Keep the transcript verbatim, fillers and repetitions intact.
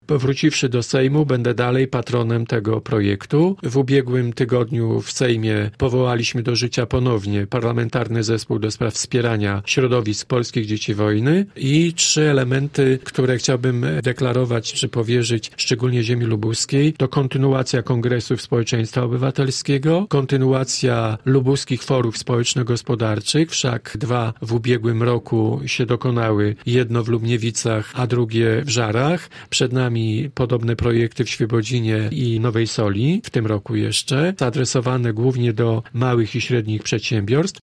Wróciwszy do Sejmu, będę dalej patronem tego projektu. W ubiegłym tygodniu w Sejmie powołaliśmy do życia ponownie Parlamentarny Zespół do spraw wspierania środowisk polskich dzieci wojny i trzy elementy, które chciałbym deklarować czy powierzyć szczególnie ziemi lubuskiej, to kontynuacja kongresów społeczeństwa obywatelskiego, kontynuacja lubuskich forów społeczno-gospodarczych, wszak dwa w ubiegłym roku się dokonały, jedno w Lubniewicach, a drugie w Żarach. Przed nami podobne projekty w Świebodzinie i Nowej Soli, w tym roku jeszcze, zaadresowane głównie do małych i średnich przedsiębiorstw.